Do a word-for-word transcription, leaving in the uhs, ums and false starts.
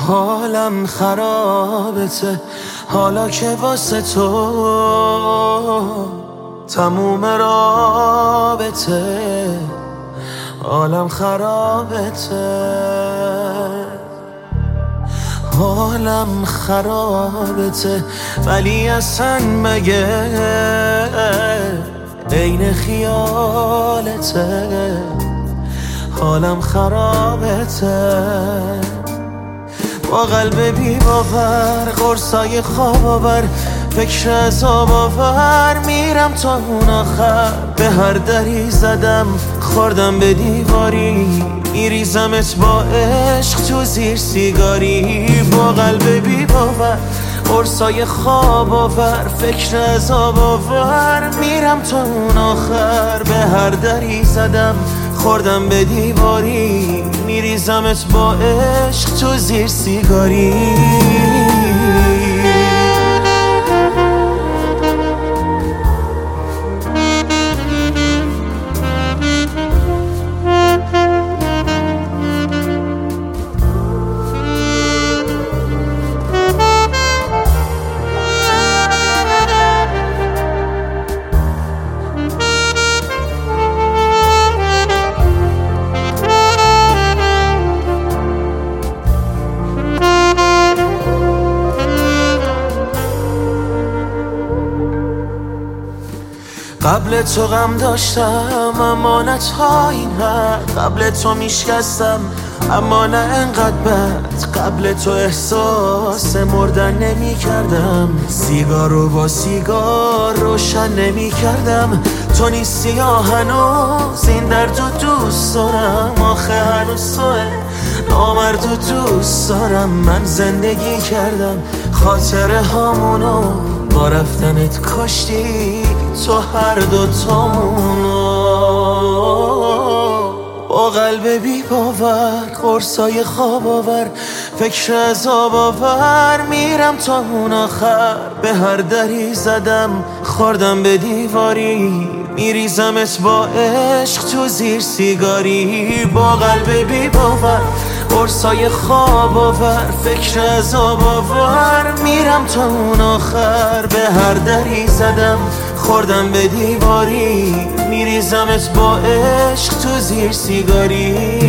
حالم خرابته حالا که واسه تو تموم رابطه. حالم خرابته حالم خرابته ولی اصلا مگه عین خیالته. حالم خرابته با قلب بی باور قرصای خواب آور فکر عذاب آور میرم تا اون آخر. به هر دری زدم خوردم به دیواری میریزمت با عشق تو زیر سیگاری. با قلب بی باور قرصای خواب آور فکر عذاب آور میرم تا اون آخر. به هر دری زدم خوردم به دیواری میریزمت با عشق تو زیر سیگاری. قبل تو غم داشتم اما نه تا این حد. قبل تو میشکستم اما نه انقدر بد. قبل تو احساس مردن نمی کردم سیگار رو با سیگار روشن نمی کردم. تو نیستی یا هنوز این درد و دوست دارم. آخه هنوز توه نامرد و دوست دارم. من زندگی کردم خاطره هامونو با رفتنت کشتی تو هر دو تامونو. با قلب بی باور قرصای خواب آور فکر عذاب آور میرم تا اون آخر. به هر دری زدم خوردم به دیواری میریزمت با عشق تو زیر سیگاری. با قلب بی باور قرصای خواب آور فکر عذاب آور میرم تا اون آخر. به هر دری زدم خوردم به دیواری میریزمت با عشق تو زیر سیگاری.